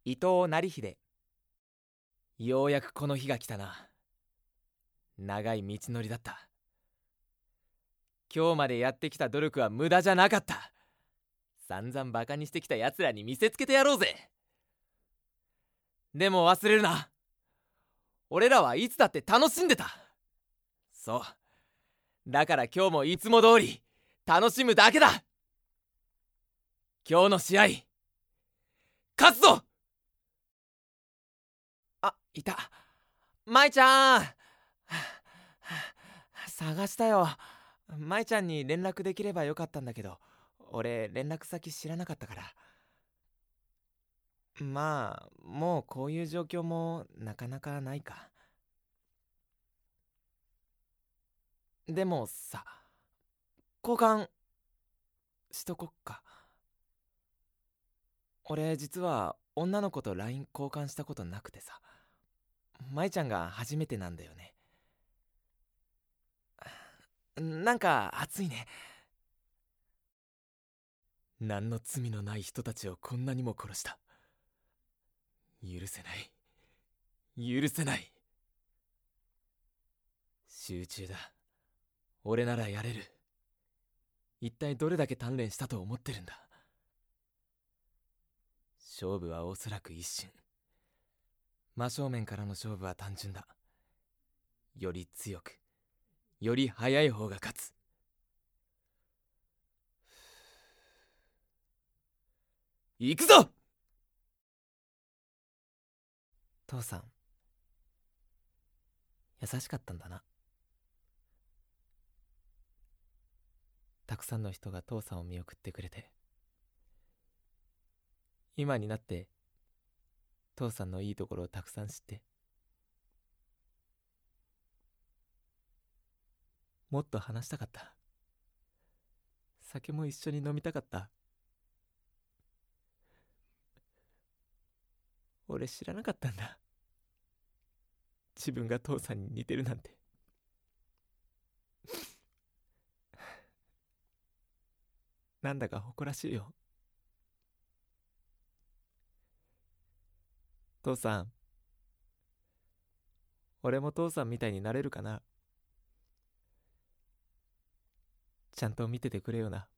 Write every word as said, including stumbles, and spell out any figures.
伊藤成秀。ようやくこの日が来たな。長い道のりだった。今日までやってきた努力は無駄じゃなかった。散々バカにしてきた奴らに見せつけてやろうぜ。でも忘れるな。俺らはいつだって楽しんでた。そう。だから今日もいつも通り楽しむだけだ。今日の試合勝つぞ。あ、いた。舞ちゃん。探したよ。舞ちゃんに連絡できればよかったんだけど、俺連絡先知らなかったから。まあもうこういう状況もなかなかないか。でもさ、交換しとこっか。俺実は女の子と ライン 交換したことなくてさ、舞ちゃんが初めてなんだよね。なんか熱いね。何の罪のない人たちをこんなにも殺した。許せない、許せない。集中だ。俺ならやれる。一体どれだけ鍛錬したと思ってるんだ。勝負はおそらく一瞬。真正面からの勝負は単純だ。より強く、より速い方が勝つ。行くぞ。父さん、優しかったんだな。たくさんの人が父さんを見送ってくれて、今になって父さんのいいところをたくさん知って、もっと話したかった。酒も一緒に飲みたかった。俺知らなかったんだ、自分が父さんに似てるなんて。なんだか誇らしいよ。父さん、俺も父さんみたいになれるかな。ちゃんと見ててくれよな。